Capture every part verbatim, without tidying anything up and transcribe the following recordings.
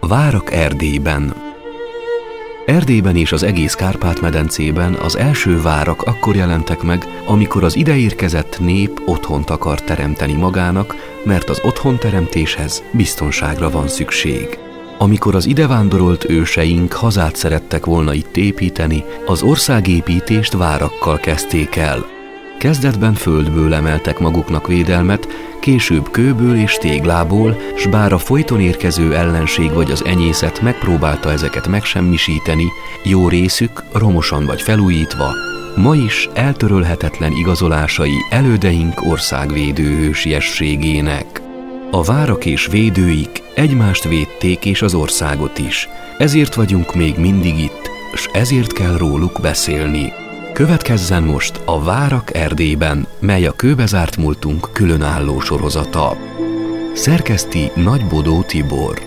Várak Erdélyben. Erdélyben és az egész Kárpát-medencében az első várak akkor jelentek meg, amikor az ideérkezett nép otthont akar teremteni magának, mert az otthonteremtéshez biztonságra van szükség. Amikor az idevándorolt őseink hazát szerettek volna itt építeni, az országépítést várakkal kezdték el. Kezdetben földből emeltek maguknak védelmet, később kőből és téglából, s bár a folyton érkező ellenség vagy az enyészet megpróbálta ezeket megsemmisíteni, jó részük, romosan vagy felújítva, ma is eltörölhetetlen igazolásai elődeink országvédő hősiességének. A várak és védőik egymást védték és az országot is, ezért vagyunk még mindig itt, s ezért kell róluk beszélni. Következzen most a Várak Erdélyben, mely a kőbezárt múltunk különálló sorozata. Szerkeszti Nagybodó Tibor.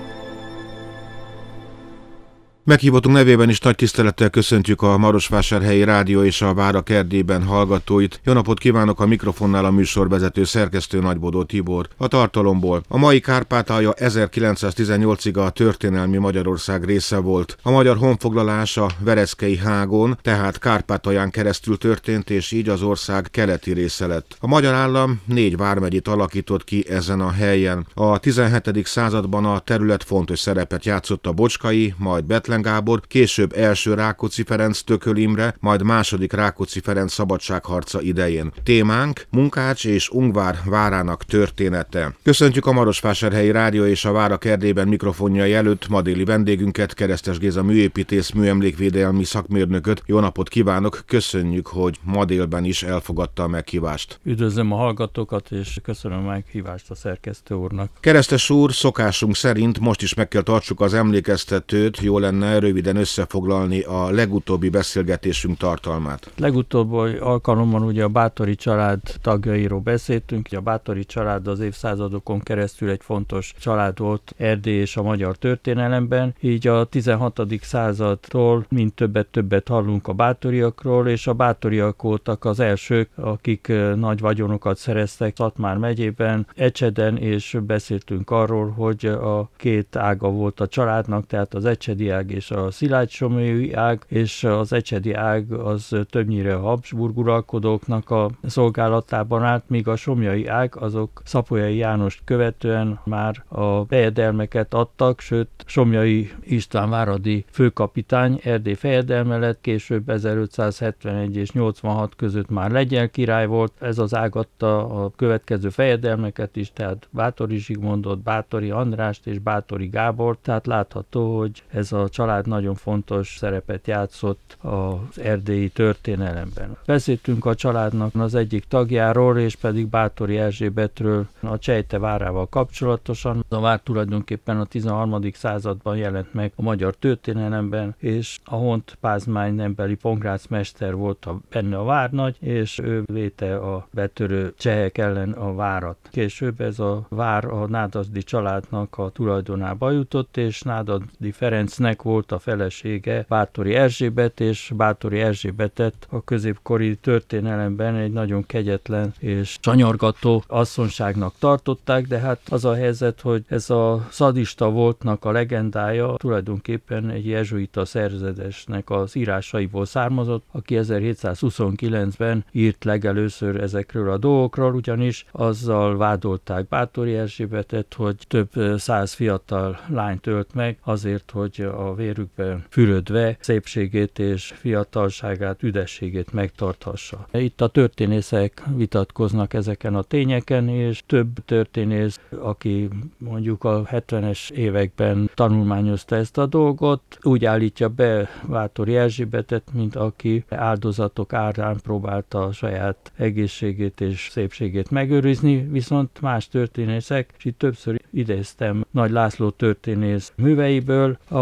Meghívottunk nevében is nagy tisztelettel köszöntjük a Marosvásárhelyi Rádió és a Várak Erdélyben hallgatóit. Jó napot kívánok, a mikrofonnál a műsorvezető szerkesztő Nagybodó Tibor. A tartalomból: a mai Kárpátalja ezerkilencszáztizennyolcig a történelmi Magyarország része volt. A magyar honfoglalás a Vereszkei hágon, tehát Kárpátalján keresztül történt, és így az ország keleti része lett. A magyar állam négy vármegyét alakított ki ezen a helyen. A tizenhetedik században a terület fontos szerepet játszott a Bocskai, majd Bethlen Gábor, később első Rákóczi Ferenc Tököl Imre, majd második Rákóczi Ferenc szabadságharca idején. Témánk Munkács és Ungvár várának története. Köszöntjük a Marosvásárhelyi Rádió és a Várak Erdélyben mikrofonjai előtt ma déli vendégünket, Keresztes Géza műépítész, műemlékvédelmi szakmérnököt. Jó napot kívánok, köszönjük, hogy ma délben is elfogadta a meghívást. Üdvözlöm a hallgatókat, és köszönöm a meghívást a szerkesztő úrnak. Keresztes úr, szokásunk szerint most is meg kell tartsuk az emlékeztetőt, jó lenne röviden összefoglalni a legutóbbi beszélgetésünk tartalmát. Legutóbbi alkalommal ugye a Báthori család tagjairól beszéltünk. A Báthori család az évszázadokon keresztül egy fontos család volt Erdély és a magyar történelemben, így a tizenhatodik századtól mind többet-többet hallunk a báthoriakról, és a báthoriak voltak az elsők, akik nagy vagyonokat szereztek Szatmár megyében, Ecseden, és beszéltünk arról, hogy a két ága volt a családnak, tehát az ecsedi ág és a szilágysomlyai ág, és az ecsedi ág az többnyire a Habsburg uralkodóknak a szolgálatában állt, míg a somlyai ág azok Szapolyai Jánost követően már a fejedelmeket adtak, sőt Somlyai István váradi főkapitány Erdély fejedelme lett, később ezerötszázhetvenegy és nyolcvanhat között már lengyel király volt. Ez az ág adta a következő fejedelmeket is, tehát Báthori Zsigmondot, Báthori Andrást és Báthori Gábor, tehát látható, hogy ez a család nagyon fontos szerepet játszott az erdélyi történelemben. Beszéltünk a családnak az egyik tagjáról, és pedig Báthori Erzsébetről, a Csejte várával kapcsolatosan. A vár tulajdonképpen a tizenharmadik században jelent meg a magyar történelemben, és a Hont Pázmány nembeli pongrácmester volt a, benne a várnagy, és ő védte a betörő csehek ellen a várat. Később ez a vár a Nádasdy családnak a tulajdonába jutott, és Nádasdy Ferencnek volt a felesége Báthori Erzsébet, és Báthori Erzsébetet a középkori történelemben egy nagyon kegyetlen és sanyargató asszonyságnak tartották, de hát az a helyzet, hogy ez a szadista voltnak a legendája tulajdonképpen egy jezsuita szerzetesnek az írásaiból származott, aki ezerhétszázhuszonkilencben írt legelőször ezekről a dolgokról, ugyanis azzal vádolták Báthori Erzsébetet, hogy több száz fiatal lányt ölt meg azért, hogy a vérükben fürödve szépségét és fiatalságát, üdességét megtarthassa. Itt a történészek vitatkoznak ezeken a tényeken, és több történész, aki mondjuk a hetvenes években tanulmányozta ezt a dolgot, úgy állítja be Báthori Erzsébetet, mint aki áldozatok árán próbálta a saját egészségét és szépségét megőrizni, viszont más történészek, és itt többször idéztem Nagy László történész műveiből, ahol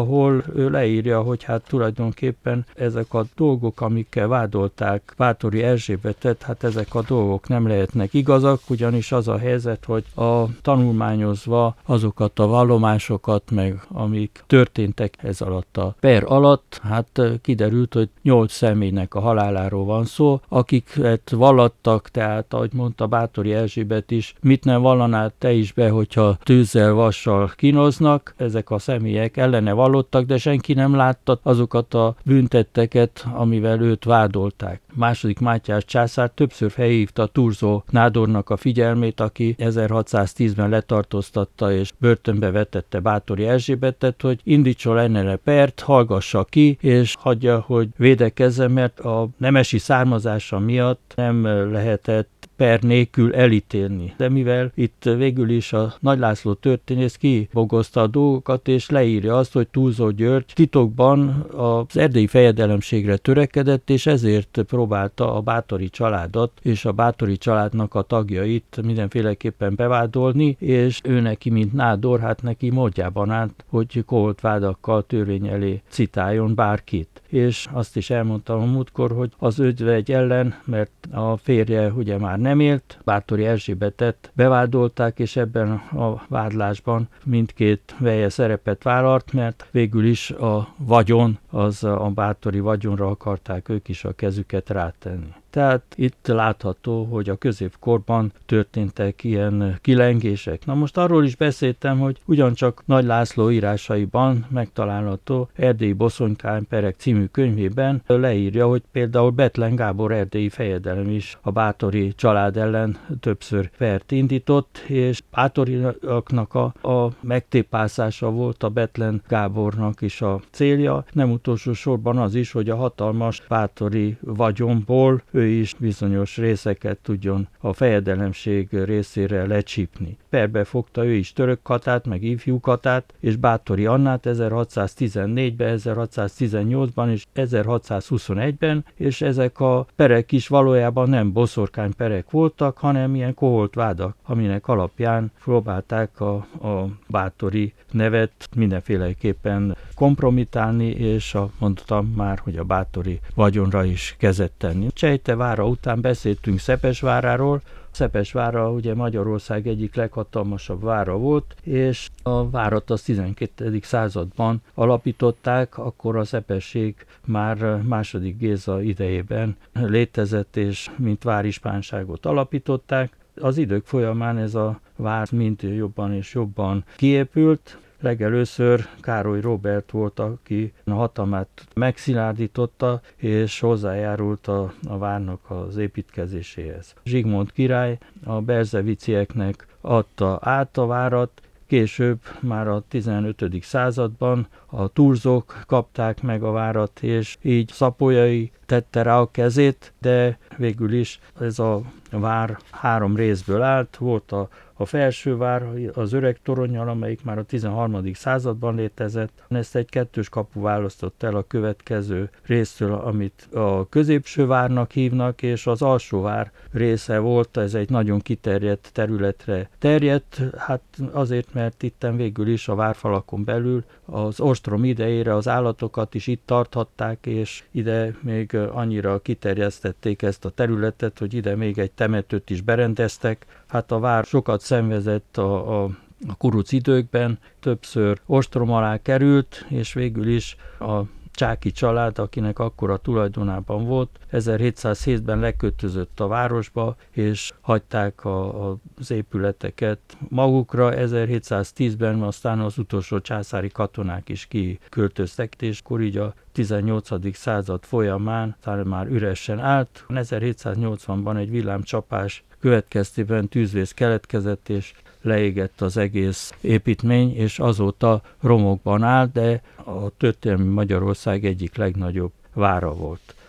ő leírja, hogy hát tulajdonképpen ezek a dolgok, amikkel vádolták Báthory Erzsébetet, hát ezek a dolgok nem lehetnek igazak, ugyanis az a helyzet, hogy a tanulmányozva azokat a vallomásokat, meg amik történtek ez alatt a per alatt, hát kiderült, hogy nyolc személynek a haláláról van szó, akiket vallattak, tehát ahogy mondta Báthory Erzsébet is, mit nem vallanál te is be, hogyha tűzzel, vassal kínoznak, ezek a személyek ellene vallottak, de senki nem látta azokat a büntetteket, amivel őt vádolták. Második Mátyás császár többször felhívta Thurzó nádornak a figyelmét, aki ezerhatszáztízben letartóztatta és börtönbe vetette Báthory Erzsébetet, hogy indítson ellene pert, hallgassa ki, és hagyja, hogy védekezzen, mert a nemesi származása miatt nem lehetett per nélkül elítélni. De mivel itt végül is a Nagy László történész kibogozta a dolgokat, és leírja azt, hogy Thurzó György titokban az erdélyi fejedelemségre törekedett, és ezért próbálta a Báthory családot és a Báthory családnak a tagjait mindenféleképpen bevádolni, és ő neki, mint nádor, hát neki módjában állt, hogy koholt vádakkal törvény elé citáljon bárkit. És azt is elmondtam a múltkor, hogy az özvegy ellen, mert a férje ugye már nem élt, Báthory Erzsébetet bevádolták, és ebben a vádlásban mindkét veje szerepet vállalt, mert végül is a vagyon, az a Báthory vagyonra akarták ők is a kezüket rátenni. Tehát itt látható, hogy a középkorban történtek ilyen kilengések. Na most arról is beszéltem, hogy ugyancsak Nagy László írásaiban megtalálható Erdélyi boszonykányperek című könyvében leírja, hogy például Bethlen Gábor erdélyi fejedelem is a Báthory család ellen többször pert indított, és Báthoryaknak a, a megtépászása volt a Bethlen Gábornak is a célja. Nem utolsó sorban az is, hogy a hatalmas Báthory vagyonból ő is bizonyos részeket tudjon a fejedelemség részére lecsípni. Perbe fogta ő is Török Katát, meg Ifjú Katát, és Báthory Annát ezerhatszáztizennégyben, ezerhatszáztizennyolcban és ezerhatszázhuszonegyben, és ezek a perek is valójában nem boszorkányperek voltak, hanem ilyen koholt vádak, aminek alapján próbálták a, a Báthory nevet mindenféleképpen kompromitálni, és a, mondtam már, hogy a Báthory vagyonra is kezet tenni. Csejtevára után beszéltünk Szepesváráról. Szepesvára ugye Magyarország egyik leghatalmasabb vára volt, és a várat az tizenkettedik században alapították, akkor a szepesség már második Géza idejében létezett, és mint várispánságot alapították. Az idők folyamán ez a vár mind jobban és jobban kiépült. Legelőször Károly Róbert volt, aki a hatalmát megszilárdította, és hozzájárult a, a várnak az építkezéséhez. Zsigmond király a berzevicieknek adta át a várat, később már a tizenötödik században a Thurzók kapták meg a várat, és így Szapolyai tette rá a kezét, de végül is ez a vár három részből állt. Volt a, a felső vár, az öreg toronnyal, amelyik már a tizenharmadik században létezett. Ezt egy kettős kapu választott el a következő résztől, amit a középső várnak hívnak, és az alsó vár része volt, ez egy nagyon kiterjedt területre terjedt, hát azért, mert itten végül is a várfalakon belül az ostrom idejére az állatokat is itt tarthatták, és ide még annyira kiterjesztették ezt a területet, hogy ide még egy temetőt is berendeztek. Hát a vár sokat szenvedett a, a, a kuruc időkben, többször ostrom alá került, és végül is a Csáky család, akinek akkora tulajdonában volt, ezerhétszázhétben leköltözött a városba, és hagyták a, az épületeket magukra. ezerhétszáztízben aztán az utolsó császári katonák is kiköltöztek, és akkor így a tizennyolcadik század folyamán talán már üresen állt. ezerhétszáznyolcvanban egy villámcsapás következtében tűzvész keletkezett, és leégett az egész építmény, és azóta romokban áll, de a történelmi Magyarország egyik legnagyobb vára volt.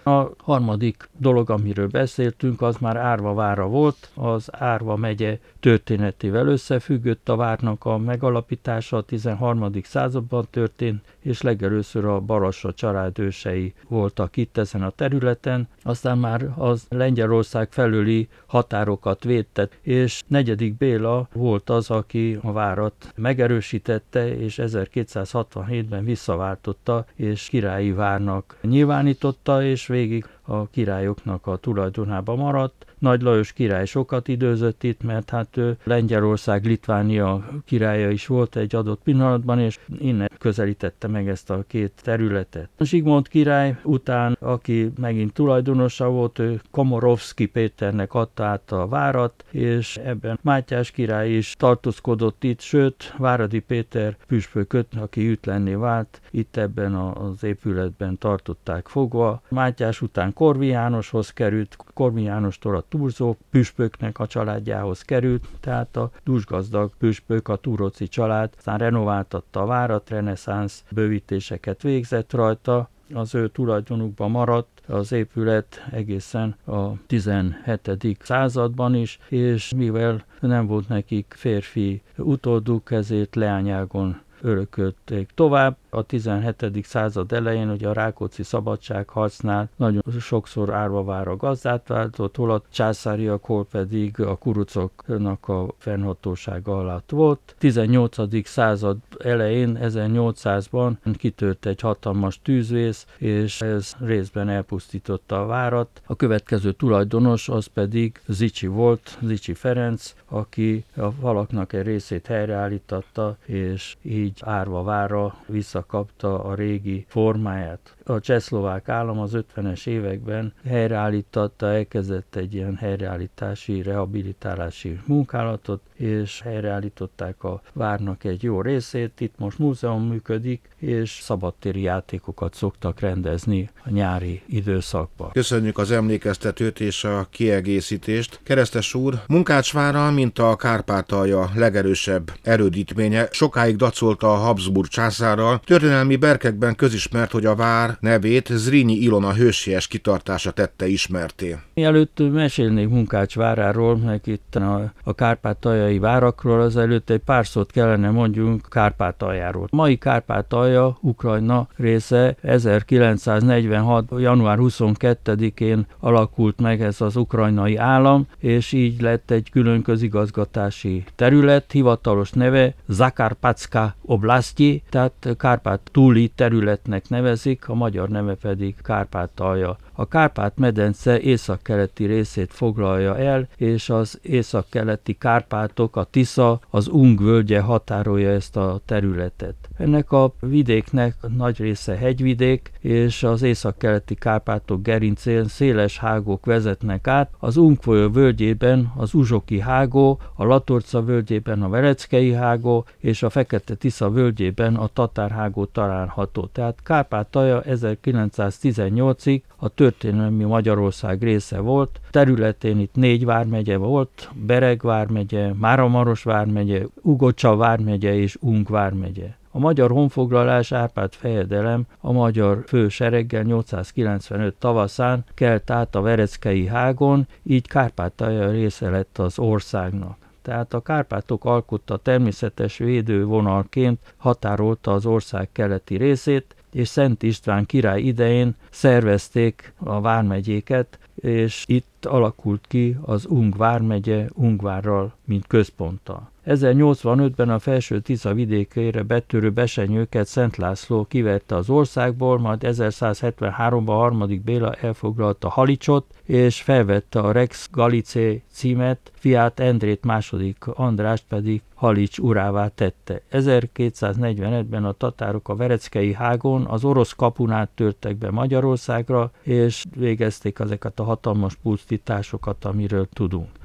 A harmadik dolog, amiről beszéltünk, az már Árva vára volt. Az Árva megye történetével összefüggött, a várnak a megalapítása a tizenharmadik században történt, és legelőször a Barassa család ősei voltak itt ezen a területen. Aztán már az Lengyelország felüli határokat védte, és negyedik Béla volt az, aki a várat megerősítette, és ezerkétszázhatvanhétben visszaváltotta, és királyi várnak nyilvánította, és végig a királyoknak a tulajdonában maradt. Nagy Lajos király sokat időzött itt, mert hát ő Lengyelország, Litvánia királya is volt egy adott pillanatban, és innen közelítette meg ezt a két területet. Zsigmond király után, aki megint tulajdonosa volt, ő Komorowski Péternek adta át a várat, és ebben Mátyás király is tartózkodott itt, sőt, Váradi Péter püspököt, aki ütlenné vált, itt ebben az épületben tartották fogva. Mátyás után Korvi Jánoshoz került, Korvi Jánostól a Turzó püspöknek a családjához került, tehát a dúsgazdag püspök, a Túróczy család, aztán renováltatta a várat, reneszánsz bővítéseket végzett rajta, az ő tulajdonukban maradt az épület egészen a tizenhetedik században is, és mivel nem volt nekik férfi utóduk, ezért leányágon örökölték tovább. A tizenhetedik század elején, ugye a Rákóczi szabadságharcnál nagyon sokszor Árva vára gazdát váltott, hol a császáriak, hol pedig a kurucoknak a fennhatósága alatt volt. tizennyolcadik század elején, ezernyolcszázban kitört egy hatalmas tűzvész, és ez részben elpusztította a várat. A következő tulajdonos az pedig Zichy volt, Zichy Ferenc, aki a falaknak egy részét helyreállítatta, és így Árva vára visszakapta a régi formáját. A csehszlovák állam az ötvenes években helyreállította, elkezdett egy ilyen helyreállítási, rehabilitálási munkálatot, és helyreállították a várnak egy jó részét. Itt most múzeum működik, és szabadtéri játékokat szoktak rendezni a nyári időszakban. Köszönjük az emlékeztetőt és a kiegészítést. Keresztes úr, Munkácsvára, mint a Kárpátalja legerősebb erődítménye, sokáig dacolta a Habsburg császárral. Történelmi berkekben közismert, hogy a vár nevét Zrínyi Ilona hősies kitartása tette ismerté. Mielőtt mesélnék Munkács váráról, meg itt a, a kárpátaljai várakról, azelőtt egy pár szót kellene mondjunk Kárpátaljáról. A mai Kárpátalja, Ukrajna része ezerkilencszáznegyvenhat. január huszonkettedikén alakult meg ez az ukrajnai állam, és így lett egy külön közigazgatási terület, hivatalos neve Zakarpatska Oblasztyi, tehát Kárpát túli területnek nevezik, a magyar neve pedig Kárpátalja. A Kárpát-medence északkeleti részét foglalja el, és az északkeleti Kárpátok, a Tisza, az Ung völgye határolja ezt a területet. Ennek a vidéknek nagy része hegyvidék, és az északkeleti Kárpátok gerincén széles hágók vezetnek át. Az Ung folyó völgyében az Uzsoki hágó, a Latorca völgyében a Vereckei hágó, és a Fekete-Tisza völgyében a Tatár hágó található. Tehát Kárpátalja ezerkilencszáztizennyolcig a történelmi Magyarország része volt. Területén itt négy vármegye volt, Bereg vármegye, Máramaros vármegye, Ugocsa vármegye és Ung vármegye. A magyar honfoglalás Árpád fejedelem a magyar fősereggel nyolcszázkilencvenöt tavaszán kelt át a Vereckei hágon, így Kárpátalja része lett az országnak. Tehát a Kárpátok alkotta természetes védővonalként határolta az ország keleti részét, és Szent István király idején szervezték a vármegyéket, és itt alakult ki az Ung vármegye Ungvárral, mint központtal. ezernyolcvanötben a Felső Tisza vidékére betörő besenyőket Szent László kiverte az országból, majd ezerszázhetvenháromban a harmadik Béla elfoglalta Halicsot, és felvette a Rex Gallicae címet, fiát Endrét második Andrást pedig Halics urává tette. ezerkétszáznegyvenötben a tatárok a Vereckei hágon az orosz kapun át törtek be Magyarországra, és végezték ezeket a hatalmas pusztításokat, amiről tudunk.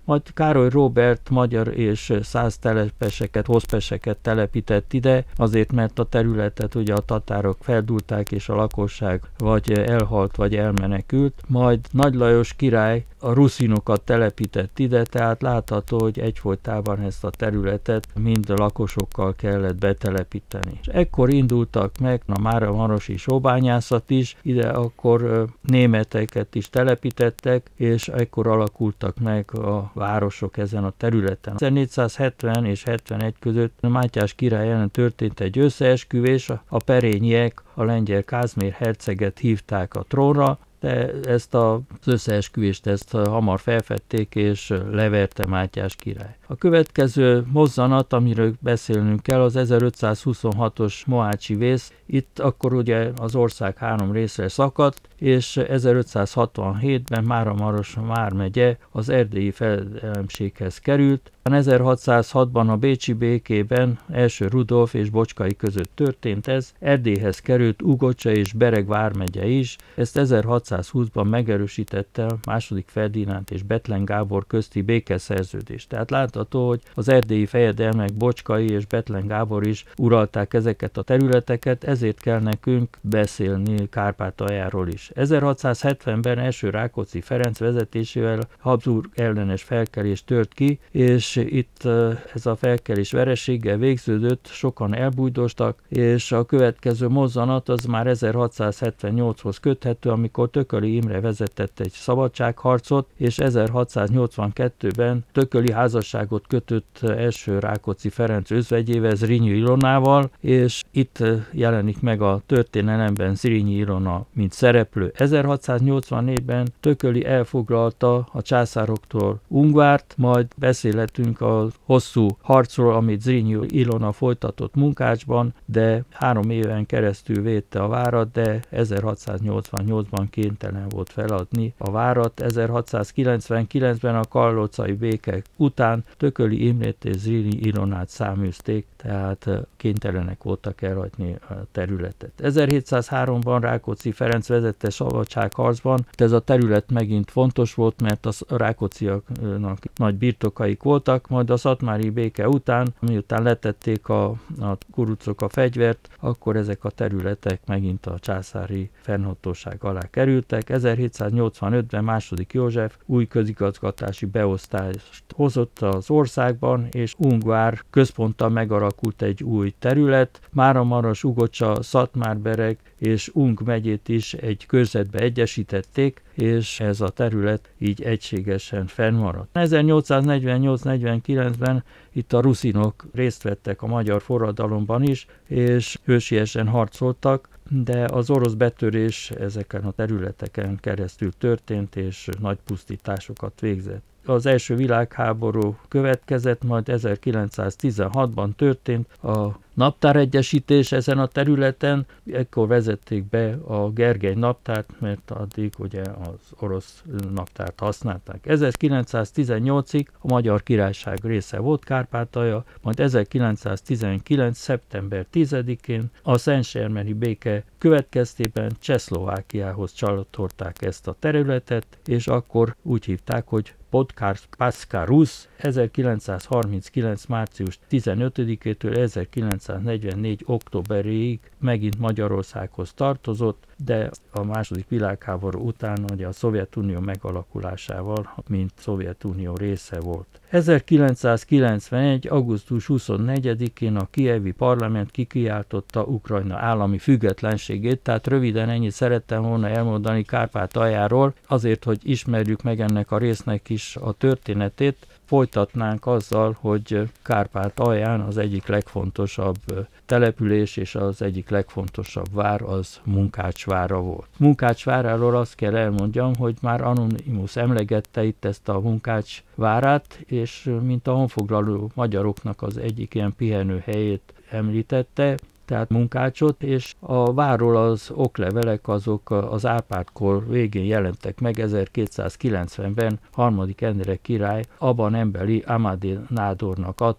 majd Károly Róbert magyar és szász telepeseket, hoszpeseket telepített ide, azért mert a területet ugye a tatárok feldúlták, és a lakosság vagy elhalt, vagy elmenekült. Majd Nagy Lajos király a ruszinokat telepített ide, tehát látható, hogy egyfolytában ezt a területet mind a lakosokkal kellett betelepíteni. És ekkor indultak meg a máramarosi sóbányászat is, ide akkor németeket is telepítettek, és ekkor alakultak meg a városok ezen a területen. ezernégyszázhetven és hetvenegy között Mátyás király ellen történt egy összeesküvés, a perényiek a lengyel Kázmér herceget hívták a trónra, de ezt az összeesküvést ezt hamar felfedték, és leverte Mátyás király. A következő mozzanat, amiről beszélnünk kell, az ezerötszázhuszonhatos mohácsi vész. Itt akkor ugye az ország három részre szakadt, és ezerötszázhatvanhétben Máramaros vármegye az erdélyi fejedelemséghez került. ezerhatszázhatban a bécsi békében első Rudolf és Bocskai között történt ez, Erdélyhez került Ugocsa és Bereg vármegye is, ezt ezerhatszázhúszban megerősítette a második Ferdinánd és Bethlen Gábor közti békeszerződés. Tehát látható, hogy az erdélyi fejedelmek, Bocskai és Bethlen Gábor is uralták ezeket a területeket, ezért kell nekünk beszélni Kárpátaljáról is. ezerhatszázhetvenben első Rákóczi Ferenc vezetésével Habsburg ellenes felkelés tört ki, és itt ez a felkelés vereséggel végződött, sokan elbújdostak, és a következő mozzanat az már ezerhatszázhetvennyolchoz köthető, amikor Tököli Imre vezetett egy szabadságharcot, és ezerhatszáznyolcvankettőben Tököli házasságot kötött első Rákóczi Ferenc özvegyével, Zrínyi Ilonával, és itt jelenik meg a történelemben Zrínyi Ilona, mint szereplő. ezerhatszáznyolcvannégyben Tököli elfoglalta a császároktól Ungvárt, majd beszélhetünk a hosszú harcról, amit Zrínyi Ilona folytatott Munkácsban, de három éven keresztül védte a várat, de ezerhatszáznyolcvannyolcban kénytelen volt feladni a várat. ezerhatszázkilencvenkilencben a karlócai béke után Tököli Imrét és Zrínyi Ilonát száműzték, tehát kénytelenek voltak elhagyni a területet. ezerhétszázháromban Rákóczi Ferenc vezette szabadságharcban, ez a terület megint fontos volt, mert a rákócziaknak nagy birtokaik voltak, majd a szatmári béke után, miután letették a, a kurucok a fegyvert, akkor ezek a területek megint a császári fennhatóság alá kerültek. ezerhétszáznyolcvanötben második József új közigazgatási beosztást hozott az országban, és Ungvár központtal megalakult egy új terület. Máramaros, Ugocsa, Szatmárbereg és Ung megyét is egy körzetbe egyesítették, és ez a terület így egységesen fennmaradt. ezernyolcszáznegyvennyolc-negyvenkilencben itt a ruszinok részt vettek a magyar forradalomban is, és hősiesen harcoltak, de az orosz betörés ezeken a területeken keresztül történt, és nagy pusztításokat végzett. Az első világháború következett, majd ezerkilencszáztizenhatban történt a naptáregyesítés ezen a területen, ekkor vezették be a Gergely naptárt, mert addig ugye az orosz naptárt használták. ezerkilencszáztizennyolcig a Magyar Királyság része volt Kárpátalja, majd ezerkilencszáztizenkilenc. szeptember tizedikén a Szentsermeri béke következtében Csehszlovákiához csatolták ezt a területet, és akkor úgy hívták, hogy Podkarpatszka Rusz. ezerkilencszázharminckilenc. március tizenötödikétől ezerkilencszáznegyvennégy. októberéig megint Magyarországhoz tartozott, de a második világháború után ugye a Szovjetunió megalakulásával, mint Szovjetunió része volt. ezerkilencszázkilencvenegy. augusztus huszonnegyedikén a kijevi parlament kikiáltotta Ukrajna állami függetlenségét, tehát röviden ennyit szerettem volna elmondani Kárpátaljáról, azért, hogy ismerjük meg ennek a résznek is a történetét. Folytatnánk azzal, hogy Kárpátalján az egyik legfontosabb település és az egyik legfontosabb vár az Munkács vára volt. Munkács váráról azt kell elmondjam, hogy már Anonymus emlegette itt ezt a Munkács várát, és mint a honfoglaló magyaroknak az egyik ilyen pihenőhelyét említette, tehát Munkácsot, és a várról az oklevelek azok az Árpád-kor végén jelentek meg, ezerkétszázkilencvenben harmadik Endre király Aban Embeli Amadé nádornak adta.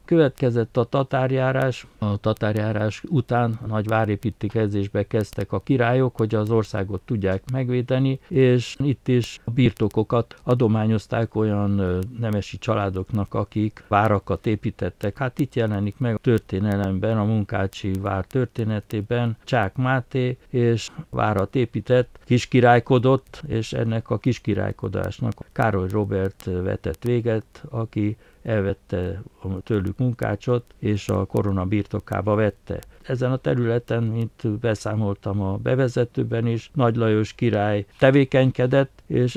Következett a tatárjárás. A tatárjárás után a nagy várépítkezésbe kezdtek a királyok, hogy az országot tudják megvédeni, és itt is a birtokokat adományozták olyan nemesi családoknak, akik várakat építettek. Hát itt jelenik meg a történelemben, a Munkácsi vár történetében Csák Máté, és várat épített, kiskirálykodott, és ennek a kiskirálykodásnak Károly Róbert vetett véget, aki elvette tőlük Munkácsot, és a korona birtokába vette. Ezen a területen, mint beszámoltam a bevezetőben is, Nagy Lajos király tevékenykedett, és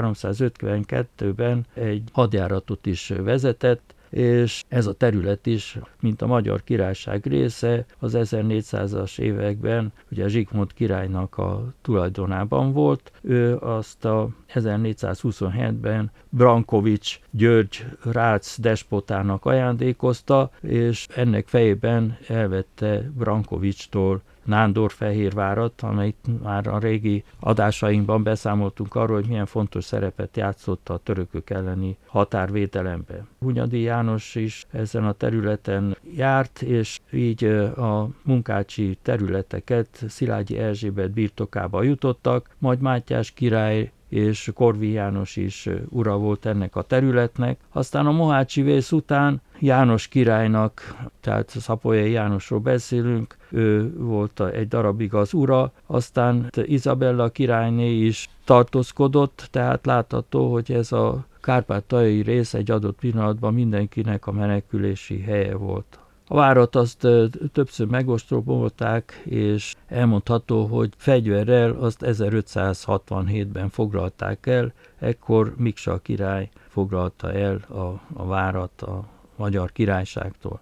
ezerháromszázötvenkettőben egy hadjáratot is vezetett, és ez a terület is, mint a Magyar Királyság része, az ezernégyszázas években ugye Zsigmond királynak a tulajdonában volt. Ő azt a ezernégyszázhuszonhétben Brankovics György rác despotának ajándékozta, és ennek fejében elvette Brankovicstól Nándorfehérvárat, amelyik már a régi adásainkban beszámoltunk arról, hogy milyen fontos szerepet játszott a törökök elleni határvédelemben. Hunyadi János is ezen a területen járt, és így a munkácsi területeket Szilágyi Erzsébet birtokába jutottak, majd Mátyás király és Korvin János is ura volt ennek a területnek. Aztán a mohácsi vész után János királynak, tehát Szapolyai Jánosról beszélünk, ő volt egy darabig az ura, aztán Izabella királyné is tartózkodott, tehát látható, hogy ez a kárpát-taljai rész egy adott pillanatban mindenkinek a menekülési helye volt. A várat azt többször megostromolták, és elmondható, hogy fegyverrel azt ezerötszázhatvanhétben foglalták el, ekkor Miksa király foglalta el a, a várat a Magyar Királyságtól.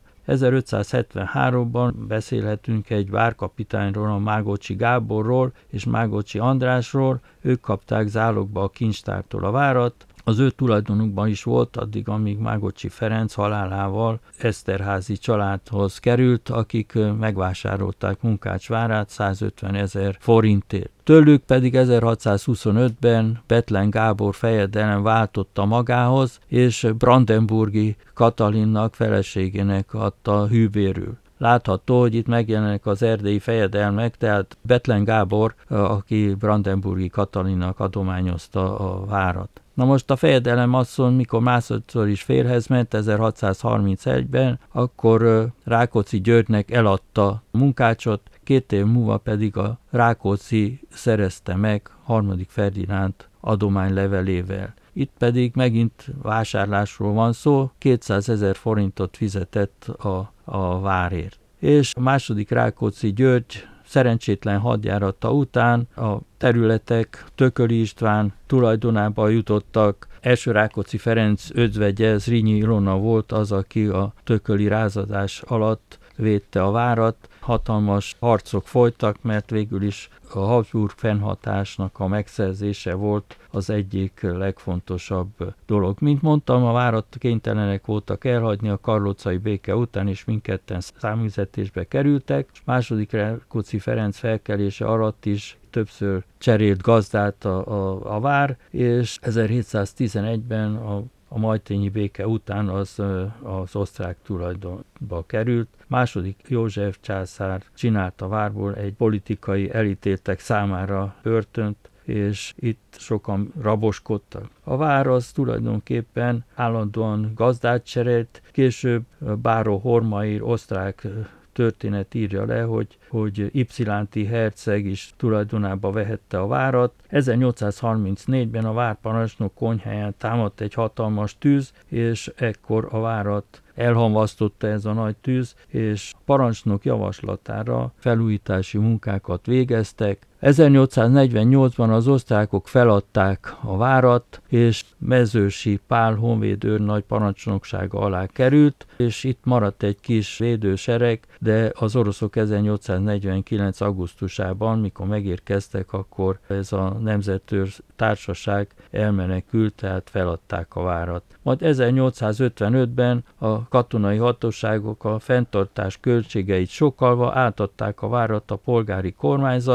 ezerötszázhetvenháromban beszélhetünk egy várkapitányról, a Mágocsi Gáborról és Mágocsi Andrásról, ők kapták zálogba a kincstártól a várat. Az ő tulajdonukban is volt addig, amíg Mágocsi Ferenc halálával Eszterházy családhoz került, akik megvásárolták Munkács várát százötven ezer forintért. Tőlük pedig ezerhatszázhuszonötben Bethlen Gábor fejedelem váltotta magához, és brandenburgi Katalinnak, feleségének adta hűbérül. Látható, hogy itt megjelennek az erdélyi fejedelmek, tehát Bethlen Gábor, aki brandenburgi Katalinnak adományozta a várat. Na most a fejedelem asszony, mikor másodszor is férjhez ment ezerhatszázharmincegyben, akkor Rákóczi Györgynek eladta Munkácsot, két év múlva pedig a Rákóczi szerezte meg harmadik Ferdinánd adománylevelével. Itt pedig megint vásárlásról van szó, kétszázezer forintot fizetett a, a várért. És a második Rákóczi György szerencsétlen hadjárata után a területek Tököli István tulajdonába jutottak. Első Rákóczi Ferenc özvegye, Zrínyi Ilona volt az, aki a tököli rázadás alatt védte a várat. Hatalmas harcok folytak, mert végül is a Habsburg fennhatásnak a megszerzése volt az egyik legfontosabb dolog. Mint mondtam, a várat kénytelenek voltak elhagyni a karlócai béke után, és mindketten száműzetésbe kerültek. Második Rákóczi Ferenc felkelése alatt is többször cserélt gazdát a, a, a vár, és ezerhétszáztizenegyben a A majtényi béke után az, az osztrák tulajdonba került. Második József császár csinált a várból egy politikai elítéltek számára börtönt, és itt sokan raboskodtak. A vár az tulajdonképpen állandóan gazdát cserélt, később Báró Hormair osztrák történet írja le, hogy, hogy Ypsilanti herceg is tulajdonába vehette a várat. ezernyolcszázharmincnégyben a várparancsnok konyháján támadt egy hatalmas tűz, és ekkor a várat elhamvasztotta ez a nagy tűz, és a parancsnok javaslatára felújítási munkákat végeztek. ezernyolcszáznegyvennyolcban az osztrákok feladták a várat, és Mezősi Pál honvéd őrnagy parancsnoksága alá került, és itt maradt egy kis védősereg, de az oroszok ezernyolcszáznegyvenkilenc augusztusában, mikor megérkeztek, akkor ez a nemzetőr társaság elmenekült, tehát feladták a várat. Majd ezernyolcszázötvenötben a katonai hatóságok a fenntartás költségeit sokkalva átadták a várat a polgári kormányzatnak,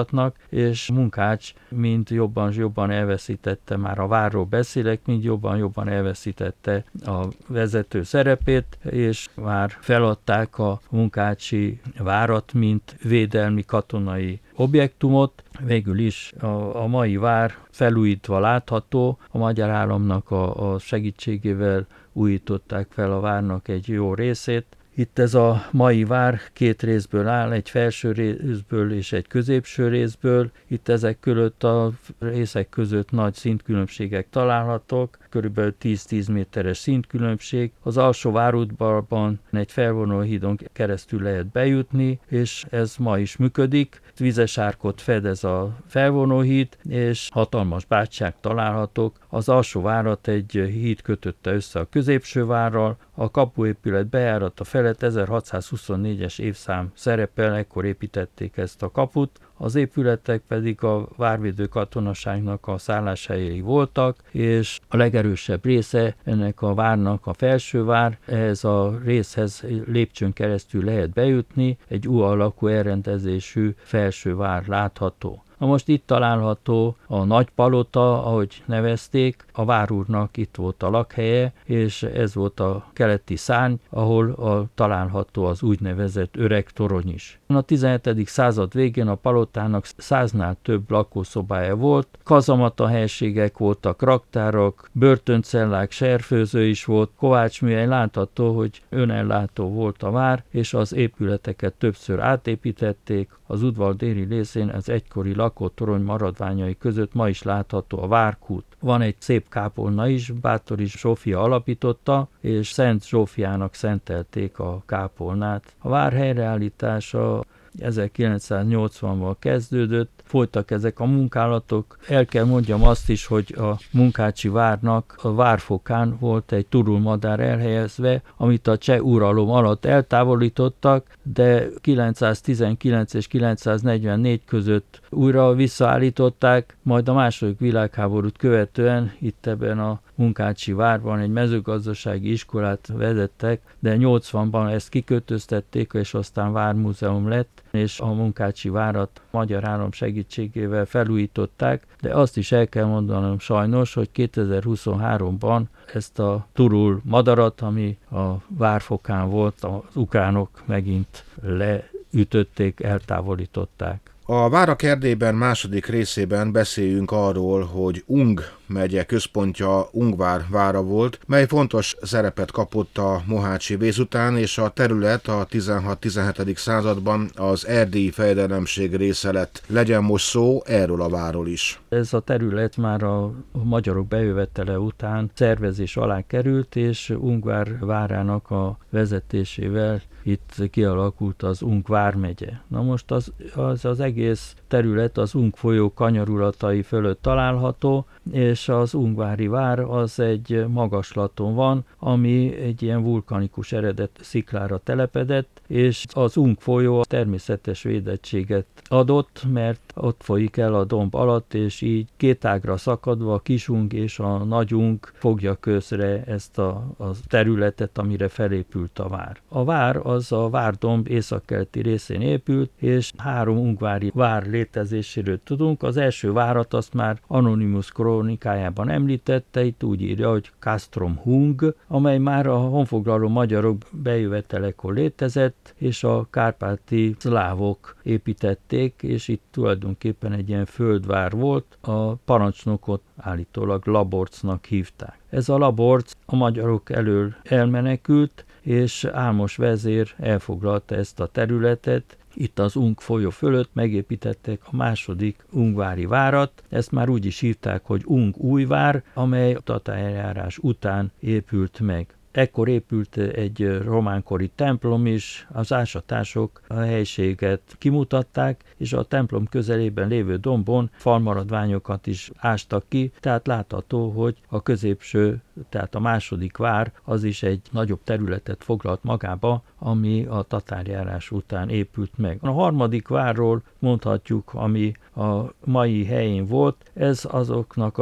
és Munkács mind jobban jobban elveszítette, már a várról beszélek, mind jobban jobban elveszítette a vezető szerepét, és már feladták a munkácsi várat, mint védelmi katonai objektumot. Végül is a, a mai vár felújítva látható, a magyar államnak a, a segítségével újították fel a várnak egy jó részét. Itt ez a mai vár két részből áll, egy felső részből és egy középső részből. Itt ezek között a részek között nagy szintkülönbségek találhatók, körülbelül tíz-tíz méteres szintkülönbség. Az alsó várudvarban egy felvonóhídon keresztül lehet bejutni, és ez ma is működik. Vizes árkot fedez a felvonóhíd, és hatalmas bástyák találhatók. Az alsó várat egy híd kötötte össze a középső várral, a kapuépület bejárata felett ezerhatszázhuszonnégyes évszám szerepel, ekkor építették ezt a kaput. Az épületek pedig a várvédő katonaságnak a szálláshelyei voltak, és a legerősebb része ennek a várnak a felső vár, ehhez a részhez lépcsőn keresztül lehet bejutni, egy U alakú elrendezésű felső vár látható. Na most itt található a Nagy Palota, ahogy nevezték, a várúrnak itt volt a lakhelye, és ez volt a keleti szárny, ahol a, található az úgynevezett öreg torony is. A tizenhetedik század végén a palotának száznál több lakószobája volt, kazamata helységek voltak, raktárak, börtöncellák, serfőző is volt, kovácsműhely, látható, hogy önellátó volt a vár, és az épületeket többször átépítették. Az udvar déli részén az egykori lakótorony maradványai között ma is látható a várkút. Van egy szép kápolna is, Báthori Zsófia alapította, és Szent Zsófiának szentelték a kápolnát. A vár helyreállítása ezerkilencszáznyolcvanban kezdődött, folytak ezek a munkálatok. El kell mondjam azt is, hogy a munkácsi várnak a várfokán volt egy turulmadár elhelyezve, amit a cseh uralom alatt eltávolítottak, de kilencszáztizenkilenc és kilencszáznegyvennégy között újra visszaállították, majd a második világháborút követően itt ebben a munkácsi várban egy mezőgazdasági iskolát vezettek, de nyolcvanban ezt kikötöztették, és aztán vármúzeum lett, és a munkácsi várat magyar állam segítségével felújították, de azt is el kell mondanom sajnos, hogy kétezer-huszonháromban ezt a turul madarat, ami a várfokán volt, az ukránok megint leütötték, eltávolították. A Várak Erdélyben második részében beszéljünk arról, hogy Ung megye központja Ungvár vára volt, mely fontos szerepet kapott a mohácsi vész után, és a terület a tizenhat-tizenhetedik században az erdélyi fejedelemség része lett. Legyen most szó erről a várról is. Ez a terület már a magyarok bejövetele után szervezés alá került, és Ungvár várának a vezetésével itt kialakult az Ung vármegye. Na most az, az, az egész terület az Ung folyó kanyarulatai fölött található, és az Ungvári vár az egy magaslaton van, ami egy ilyen vulkanikus eredet sziklára telepedett, és az Ung folyó természetes védettséget adott, mert ott folyik el a domb alatt, és így két ágra szakadva a kis Ung és a nagy Ung fogja közre ezt a, a területet, amire felépült a vár. A vár az a várdomb északkeleti részén épült, és három ungvári vár létezéséről tudunk. Az első várat azt már Anonymus krónikájában említette, itt úgy írja, hogy Castrum Hung, amely már a honfoglaló magyarok bejövetelekor létezett, és a kárpáti szlávok építették, és itt tulajdonképpen egy ilyen földvár volt, a parancsnokot állítólag Laborcnak hívták. Ez a Laborc a magyarok elől elmenekült, és Álmos vezér elfoglalta ezt a területet. Itt az Ung folyó fölött megépítettek a második ungvári várat, ezt már úgy is hívták, hogy Ung újvár, amely a tatárjárás után épült meg. Ekkor épült egy románkori templom is, az ásatások a helységet kimutatták, és a templom közelében lévő dombon falmaradványokat is ástak ki, tehát látható, hogy a középső, tehát a második vár, az is egy nagyobb területet foglalt magába, ami a tatárjárás után épült meg. A harmadik várról mondhatjuk, ami a mai helyén volt, ez azoknak a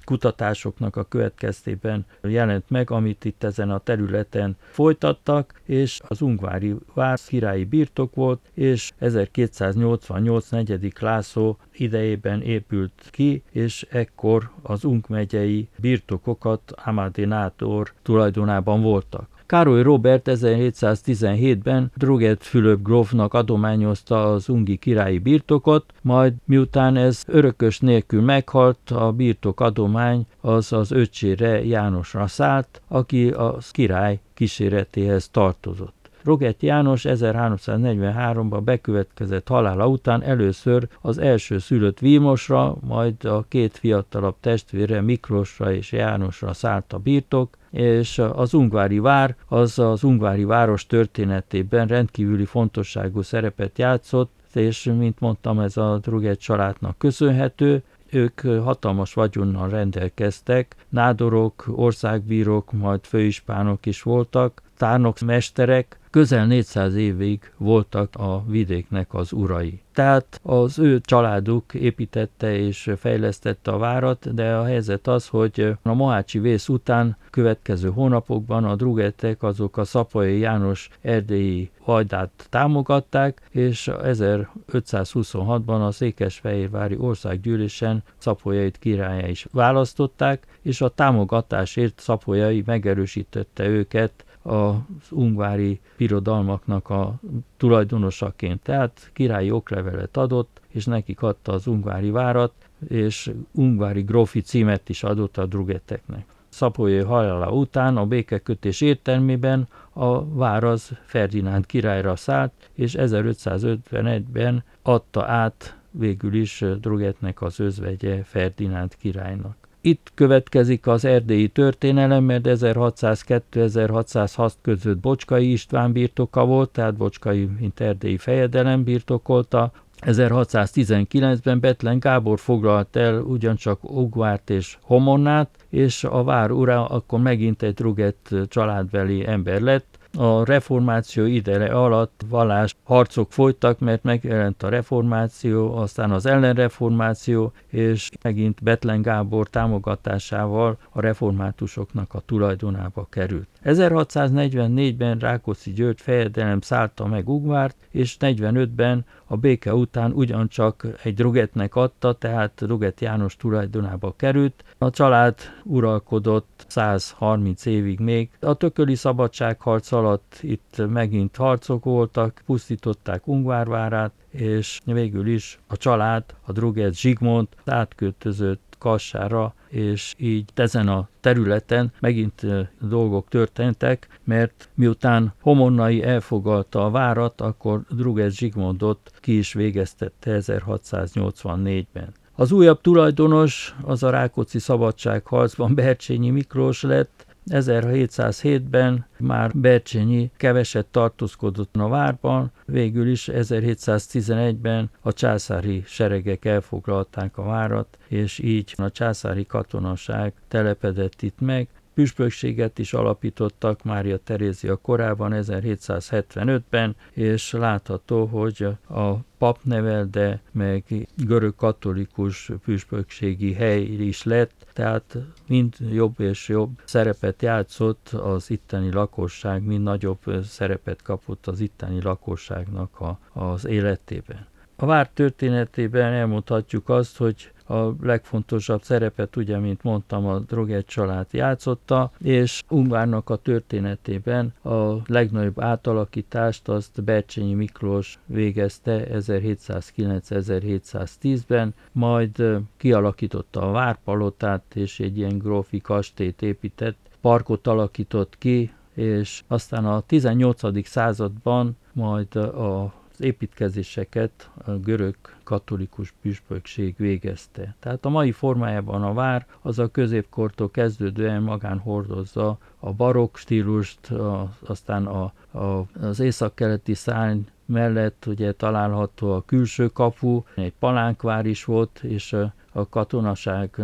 kutatásoknak a következtében jelent meg, amit itt ezen a területen folytattak, és az ungvári vár királyi birtok volt, és ezerkétszáznyolcvannyolc negyedik László idejében épült ki, és ekkor az Ung megyei birtokokat Amadé Nándor tulajdonában voltak. Károly Róbert ezerhétszáztizenhétben Droget-Fülöp grófnak adományozta az ungi királyi birtokot, majd miután ez örökös nélkül meghalt, a birtok adomány az az öccsére, Jánosra szállt, aki a király kíséretéhez tartozott. Droget János ezerháromszáznegyvenháromban bekövetkezett halála után először az első szülött Vilmosra, majd a két fiatalabb testvére Miklósra és Jánosra szállt a birtok, és az ungvári vár az az ungvári város történetében rendkívüli fontosságú szerepet játszott, és mint mondtam, ez a Droget családnak köszönhető. Ők hatalmas vagyonnal rendelkeztek, nádorok, országbírók, majd főispánok is voltak, tárnokmesterek, közel négyszáz évig voltak a vidéknek az urai. Tehát az ő családuk építette és fejlesztette a várat, de a helyzet az, hogy a mohácsi vész után következő hónapokban a Drogetek azok a Szapolyai János erdélyi vajdát támogatták, és ezerötszázhuszonhatban a székesfehérvári országgyűlésen Szapolyait királlyá is választották, és a támogatásért Szapolyai megerősítette őket az ungvári birodalmaknak a tulajdonosaként. Tehát királyi oklevelet adott, és nekik adta az ungvári várat, és ungvári grófi címet is adott a Drogeteknek. Szapolyai halála után a békekötés értelmében a vár az Ferdinánd királyra szállt, és ezerötszázötvenegyben adta át végül is Drogetnek az özvegye Ferdinánd királynak. Itt következik az erdélyi történelem, mert ezerhatszázkettő ezerhatszázhat között Bocskai István birtoka volt, tehát Bocskai, mint erdélyi fejedelem birtokolta. ezerhatszáztizenkilencben Bethlen Gábor foglalt el ugyancsak Ungvárt és Homonnát, és a vár ura akkor megint egy Droget családbeli ember lett. A reformáció ideje alatt vallás harcok folytak, mert megjelent a reformáció, aztán az ellenreformáció, és megint Bethlen Gábor támogatásával a reformátusoknak a tulajdonába került. ezerhatszáznegyvennégyben Rákóczi György fejedelem szállta meg Ungvárt, és negyvenötben a béke után ugyancsak egy Drogetnek adta, tehát Droget János tulajdonába került. A család uralkodott százharminc évig még. A tököli szabadságharc alatt itt megint harcok voltak, pusztították Ungvár várát, és végül is a család, a Droget Zsigmond átköltözött Kassára, és így ezen a területen megint dolgok történtek, mert miután Homonnai elfoglalta a várat, akkor Droget Zsigmondot ki is végeztette ezerhatszáznyolcvannégyben. Az újabb tulajdonos az a Rákóczi szabadságharcban Bercsényi Miklós lett. ezerhétszázhétben már Bercsényi keveset tartózkodott a várban, végül is ezerhétszáztizenegyben a császári seregek elfoglalták a várat, és így a császári katonaság telepedett itt meg. Püspökséget is alapítottak Mária Terézia korában, ezerhétszázhetvenötben, és látható, hogy a papnevelde meg görög katolikus püspökségi hely is lett, tehát mind jobb és jobb szerepet játszott az itteni lakosság, mind nagyobb szerepet kapott az itteni lakosságnak a, az életében. A vár történetében elmondhatjuk azt, hogy a legfontosabb szerepet, ugye, mint mondtam, a Droget család játszotta, és Ungvárnak a történetében a legnagyobb átalakítást azt Bercsényi Miklós végezte ezerhétszázkilenc ezerhétszáztízben, majd kialakította a várpalotát, és egy ilyen grófi kastélyt épített, parkot alakított ki, és aztán a tizennyolcadik században majd a az építkezéseket a görög katolikus püspökség végezte. Tehát a mai formájában a vár az a középkortól kezdődően magán hordozza a barokk stílust, a, aztán a, a, az északkeleti szárny mellett ugye található a külső kapu, egy palánkvár is volt, és a, a katonaságnak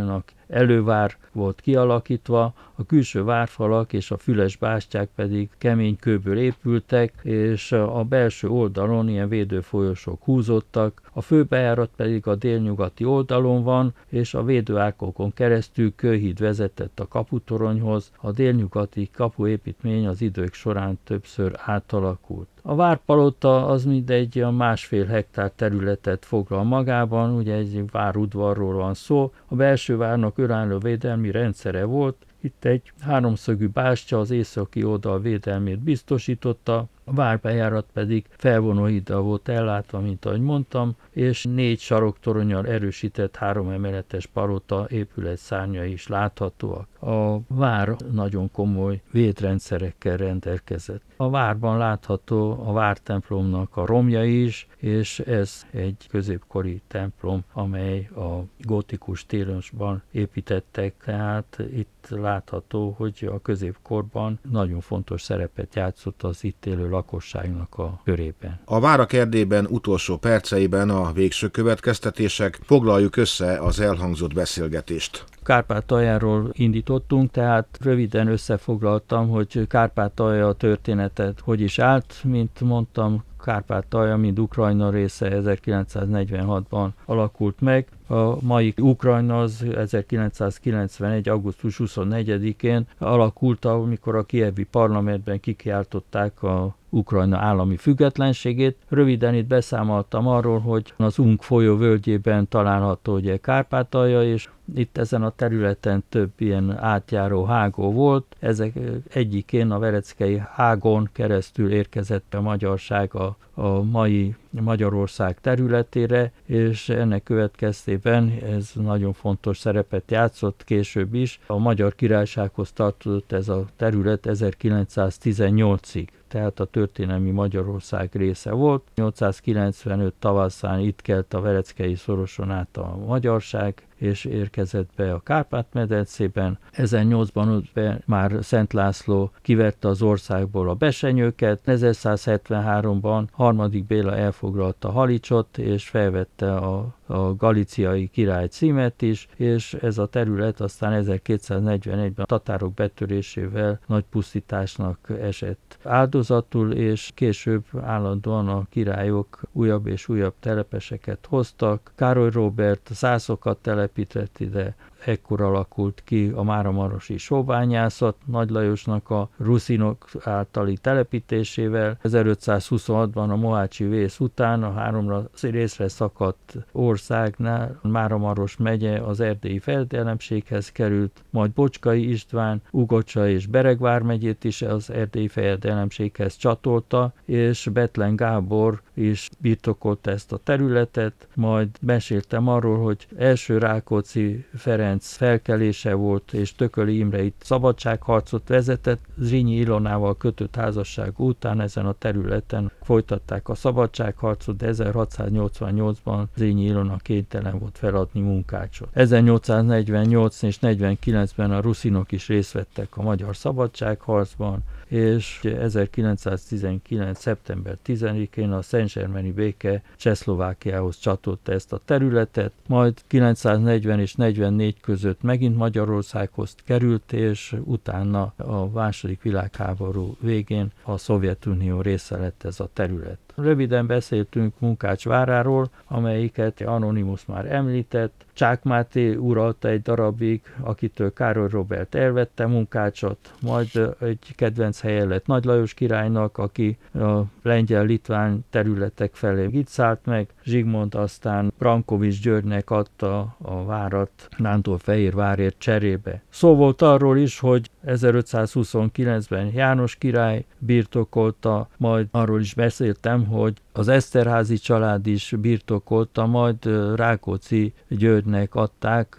elővár volt kialakítva, a külső várfalak és a füles bástyák pedig kemény kőből épültek, és a belső oldalon ilyen védőfolyosok húzódtak, a főbejárat pedig a délnyugati oldalon van, és a védőárkokon keresztül kőhíd vezetett a kaputoronyhoz, a délnyugati kapuépítmény az idők során többször átalakult. A várpalota az mindegy a másfél hektár területet foglal magában, ugye egy várudvarról van szó, a belső várnak önálló védelmi rendszere volt, itt egy háromszögű bástya az északi oldal védelmét biztosította, a várbejárat pedig felvonóhíddal volt ellátva, mint ahogy mondtam, és négy saroktoronnyal erősített három emeletes palota épület szárnyai is láthatóak. A vár nagyon komoly védrendszerekkel rendelkezett. A várban látható a vártemplomnak a romja is, és ez egy középkori templom, amely a gótikus stílusban építettek, tehát itt látható, hogy a középkorban nagyon fontos szerepet játszott az itt élő lakosságnak a körében. A Várak Erdélyben utolsó perceiben a végső következtetések, foglaljuk össze az elhangzott beszélgetést. Kárpátaljáról indítottunk, tehát röviden összefoglaltam, hogy Kárpátalja történetet hogy is állt, mint mondtam, Kárpátalja, mint Ukrajna része ezerkilencszáznegyvenhatban alakult meg. A mai Ukrajna az ezerkilencszázkilencvenegy. augusztus huszonnegyedikén alakult, amikor a kijevi parlamentben kikiáltották a Ukrajna állami függetlenségét. Röviden itt beszámoltam arról, hogy az Ung folyó völgyében található ugye Kárpátalja, és itt ezen a területen több ilyen átjáró hágó volt. Ezek egyikén a Vereckei hágon keresztül érkezett a magyarság a, a mai Magyarország területére, és ennek következtében ez nagyon fontos szerepet játszott később is. A Magyar Királysághoz tartozott ez a terület ezerkilencszáztizennyolcig. Tehát a történelmi Magyarország része volt. nyolcszázkilencvenöt tavaszán itt kelt a Vereckei szoroson át a magyarság, és érkezett be a Kárpát-medencében. ezernyolcban már Szent László kivette az országból a besenyőket, ezerszázhetvenháromban harmadik Béla elfoglalta Halicsot, és felvette a, a galíciai király címet is, és ez a terület aztán ezerkétszáznegyvenegyben a tatárok betörésével nagy pusztításnak esett áldozatul, és később állandóan a királyok újabb és újabb telepeseket hoztak. Károly Róbert szászokat telepített ide, ekkor alakult ki a máramarosi sóbányászat Nagy Lajosnak a ruszinok általi telepítésével. ezerötszázhuszonhatban a mohácsi vész után a háromra részre szakadt országnál Máramaros megye az erdélyi fejedelemséghez került, majd Bocskai István Ugocsa és Bereg vármegyét is az erdélyi fejedelemséghez csatolta, és Bethlen Gábor is birtokolta ezt a területet, majd meséltem arról, hogy első Rákóczi Ferenc felkelése volt, és Tököli Imre itt szabadságharcot vezetett. Zrínyi Ilonával kötött házasság után ezen a területen folytatták a szabadságharcot, de ezerhatszáznyolcvannyolcban Zrínyi Ilona kénytelen volt feladni Munkácsot. ezernyolcszáznegyvennyolc és negyvenkilencben a ruszinok is részt vettek a magyar szabadságharcban, és ezerkilencszáztizenkilenc. szeptember tizedikén a Szent-Zsermeni béke Csehszlovákiához csatolta ezt a területet, majd kilencszáznegyven és negyvennégy között megint Magyarországhoz került, és utána a második világháború végén a Szovjetunió része lett ez a terület. Röviden beszéltünk Munkács váráról, amelyiket Anonymus már említett. Csák Máté uralta egy darabig, akitől Károly Róbert elvette Munkácsot, majd egy kedvenc helye lett Nagy Lajos királynak, aki a lengyel-litván területek felé itt szállt meg. Zsigmond aztán Brankovics Györgynek adta a várat Nándorfehérvárért cserébe. Szó volt arról is, hogy ezerötszázhuszonkilencben János király birtokolta, majd arról is beszéltem, hogy az Eszterházy család is birtokolta, majd Rákóczi Györgynek adták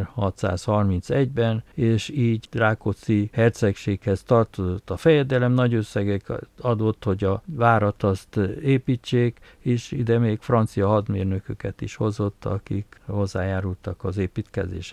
ezerhatszázharmincegyben, és így Rákóczi hercegséghez tartozott a fejedelem, nagy összegek adott, hogy a várat azt építsék, és ide még francia hadmérnököket is hozott, akik hozzájárultak az építkezéshez.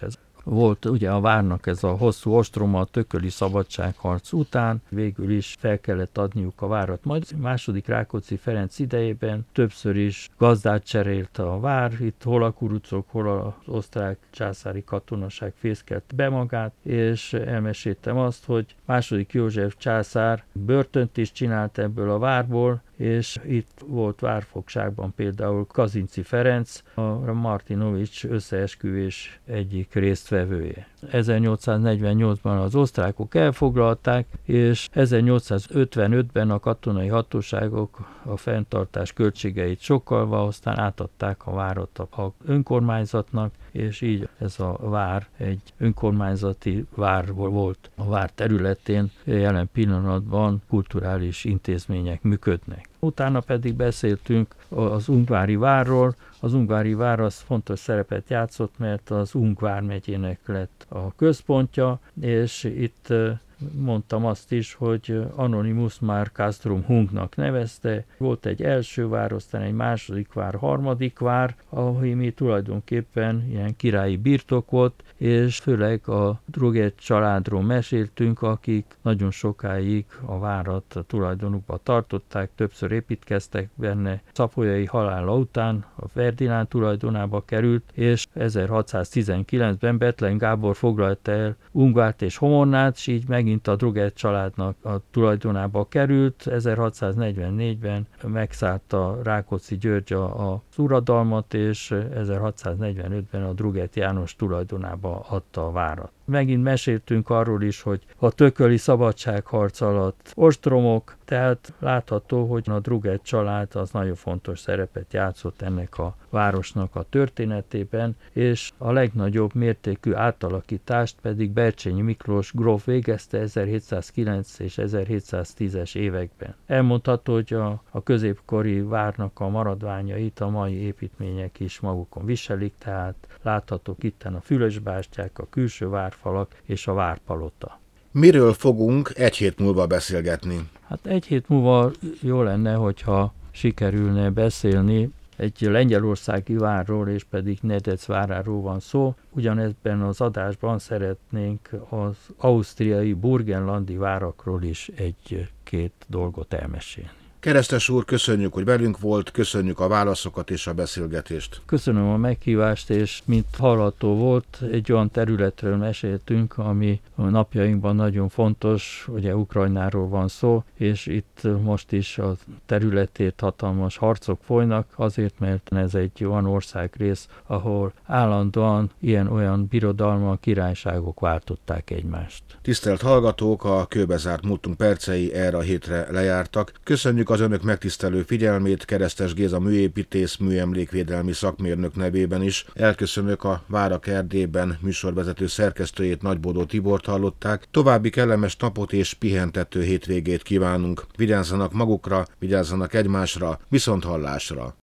volt ugye a várnak ez a hosszú ostroma a tököli szabadságharc után, végül is fel kellett adniuk a várat. Majd második Rákóczi Ferenc idejében többször is gazdát cserélt a vár, itt hol a kurucok, hol az osztrák császári katonaság fészkelt be magát, és elmeséltem azt, hogy második József császár börtönt is csinált ebből a várból, és itt volt várfogságban például Kazinczy Ferenc, a Martinovics összeesküvés egyik résztvevője. ezernyolcszáznegyvennyolcban az osztrákok elfoglalták, és ezernyolcszázötvenötben a katonai hatóságok a fenntartás költségeit sokkalva aztán átadták a várat a önkormányzatnak, és így ez a vár egy önkormányzati vár volt. A vár területén jelen pillanatban kulturális intézmények működnek. Utána pedig beszéltünk az Ungvári várról. Az Ungvári vár az fontos szerepet játszott, mert az Ung vármegyének lett a központja, és itt mondtam azt is, hogy Anonymus már Castrum Hungnak nevezte. Volt egy első vár, aztán egy második vár, harmadik vár, ahogy mi tulajdonképpen ilyen királyi birtok volt, és főleg a Drugeth családról meséltünk, akik nagyon sokáig a várat a tulajdonukba tartották, többször építkeztek benne. Szapolyai halála után a Ferdinánd tulajdonába került, és ezerhatszáztizenkilencben Bethlen Gábor foglalta el Ungvárt és Homornát, és így megint a Drugeth családnak a tulajdonába került. ezerhatszáznegyvennégyben megszállta Rákóczi György az uradalmat, és ezerhatszáznegyvenötben a Drugeth János tulajdonába adta a várat. Megint meséltünk arról is, hogy a tököli szabadságharc alatt ostromok, tehát látható, hogy a Drugeth család az nagyon fontos szerepet játszott ennek a városnak a történetében, és a legnagyobb mértékű átalakítást pedig Bercsényi Miklós gróf végezte ezerhétszázkilenc és ezerhétszáztízes években. Elmondható, hogy a, a középkori várnak a maradványait a mai építmények is magukon viselik, tehát láthatók itten a fülösbástyák, a külső várfalak és a várpalota. Miről fogunk egy hét múlva beszélgetni? Hát egy hét múlva jó lenne, hogyha sikerülne beszélni egy lengyelországi várról, és pedig Nedec váráról van szó. Ugyanebben az adásban szeretnénk az ausztriai burgenlandi várakról is egy-két dolgot elmesélni. Keresztes úr, köszönjük, hogy velünk volt, köszönjük a válaszokat és a beszélgetést. Köszönöm a meghívást, és mint hallható volt, egy olyan területről meséltünk, ami a napjainkban nagyon fontos, ugye Ukrajnáról van szó, és itt most is a területért hatalmas harcok folynak, azért, mert ez egy olyan országrész, ahol állandóan ilyen-olyan birodalmak, királyságok váltották egymást. Tisztelt hallgatók, a kőbezárt múltunk percei erre a hétre lejártak. Köszönjük az önök megtisztelő figyelmét, Keresztes Géza műépítész, műemlékvédelmi szakmérnök nevében is. Elköszönök, a Várak Erdélyben műsorvezető szerkesztőjét, Nagybodó Tibort hallották. További kellemes napot és pihentető hétvégét kívánunk. Vigyázzanak magukra, vigyázzanak egymásra, viszonthallásra!